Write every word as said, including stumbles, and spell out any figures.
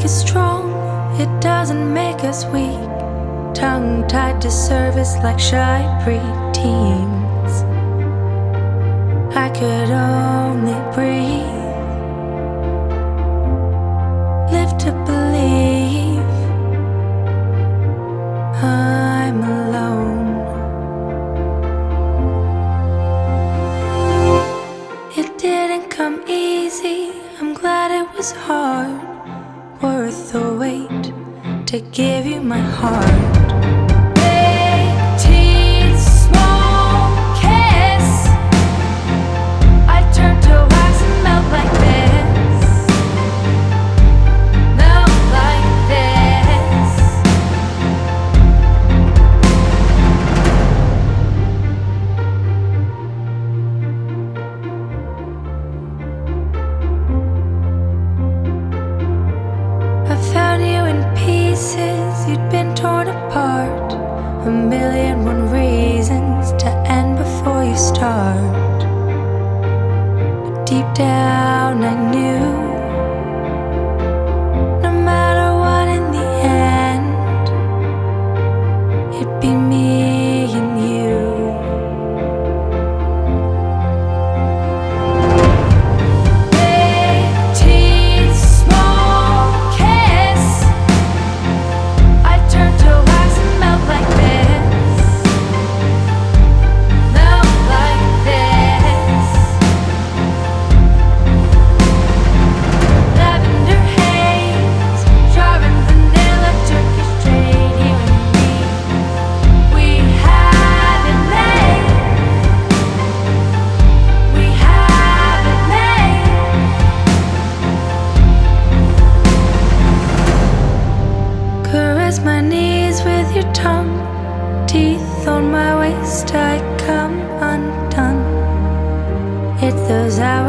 us strong, it doesn't make us weak. Tongue tied to service like shy preteens. I could only breathe, live to believe I'm alone. It didn't come easy, I'm glad it was hard. Worth the wait to give you my heart. Big teeth, small kiss. I turn to wax and melt like this. Melt like this. I found you in pieces, you'd been torn apart. A million one reasons to end before you start. But deep down I knew, no matter what in the end, it'd be me and you. Big teeth, small kiss. I turn to wax and melt like this. Melt like this. Lavender haze, charming vanilla, Turkish trade, you and me. We have it made. We have it made. Caress my knees with your tongue. Teeth on my waist, I come undone. It's those hours